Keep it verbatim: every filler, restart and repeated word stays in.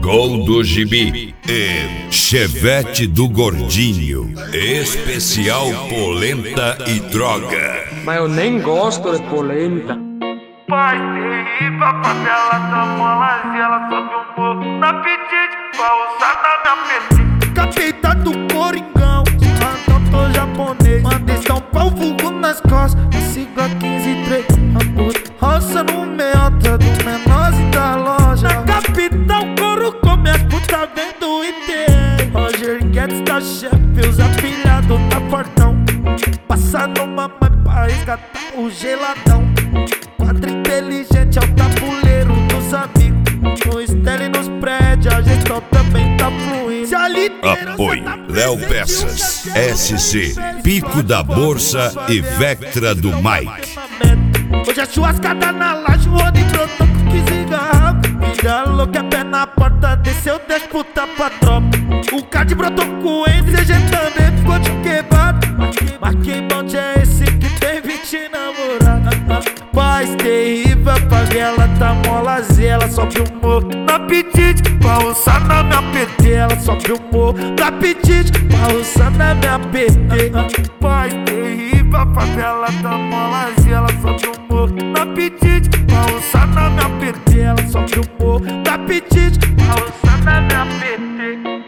Gol do Gibi e Chevette do Gordinho. Especial polenta e droga. Mas eu nem gosto de polenta. Pai terrível, a favela da mola, e ela sobe um morro na apetite pra usar na minha petite. Capeta do Coringão, cantor japonês, manda estampar o vulgo nas costas. Siga quinze e três, a puta roça no meiota do menorzinho da loja. Na capital, couro come as putas vendo I T. Roger Guedes da chefe, os apilhados na portão. Passa no mamãe pra resgatar o geladão. Quadro inteligente é o tabuleiro dos amigos. No estelle e nos prédios, a gestão também tá fluindo. Se a liderança Apoio tá Léo Peças, S C, Pico da Bolsa e Vectra do Mike. Hoje é churrascada na laje, o Rony brotou com quinze garrafas. Filha louca, é pé na porta, desceu dez puta pra tropa. O card brotou com o Enzo, C G também ficou de quebrado. Mas que bonde é esse que tem vinte namoradas? Paz terrível, a favela tá molazinha. Ela sobe o morro na apetite pra roçar na minha P T. Ela sobe o morro na apetite pra roçar na minha P T. Paz terrível, a favela da mola, e ela sobe um morro na apetite pra roçar na minha P T. Ela sobe o morro na apetite pra roçar na minha P T.